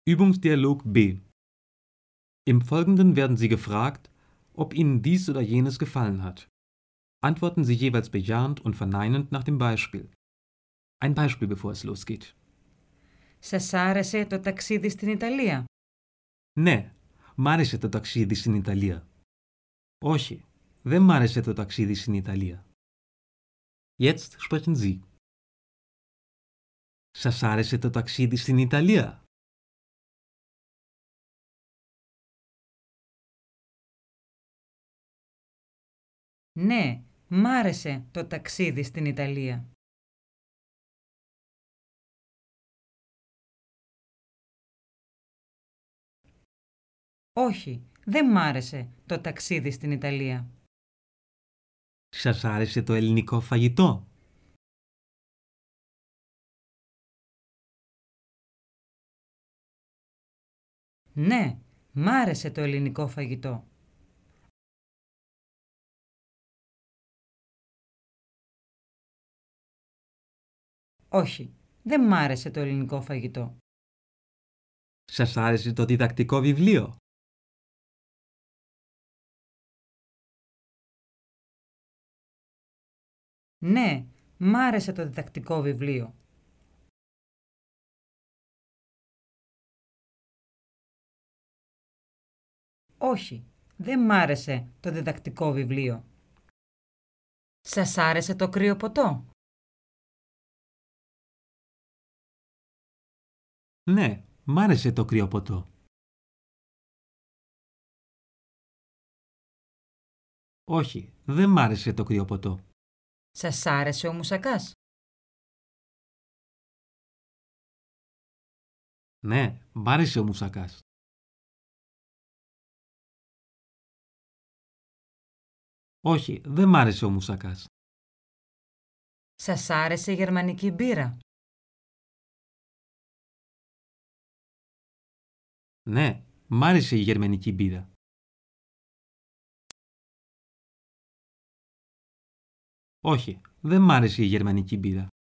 Übungsdialog B. Im Folgenden werden Sie gefragt, ob Ihnen dies oder jenes gefallen hat. Antworten Sie jeweils bejahend und verneinend nach dem Beispiel. Ein Beispiel, bevor es losgeht. Σας άρεσε το ταξίδι στην Ιταλία? Ναι, μ' άρεσε το ταξίδι στην Ιταλία. Όχι, δεν μ' άρεσε το ταξίδι στην Ιταλία. Jetzt sprechen Sie. Σας άρεσε το ταξίδι στην Ιταλία? Ναι, μ' άρεσε το ταξίδι στην Ιταλία. Όχι, δεν μ' άρεσε το ταξίδι στην Ιταλία. Σας άρεσε το ελληνικό φαγητό? Ναι, μ' άρεσε το ελληνικό φαγητό. Όχι, δεν μ' άρεσε το ελληνικό φαγητό. Σας άρεσε το διδακτικό βιβλίο? Ναι, μ' άρεσε το διδακτικό βιβλίο. Όχι, δεν μ' άρεσε το διδακτικό βιβλίο. Σας άρεσε το κρύο ποτό? Ναι, μ' άρεσε το κρύο ποτό. Όχι, δεν μ' άρεσε το κρύο ποτό. Σας άρεσε ο μουσακάς? Ναι, μ' άρεσε ο μουσακάς. Όχι, δεν μ' άρεσε ο μουσακάς. Σας άρεσε η γερμανική μπύρα? Ναι, μ' άρεσε η γερμανική μπύρα. Όχι, δεν μ' άρεσε η γερμανική μπύρα.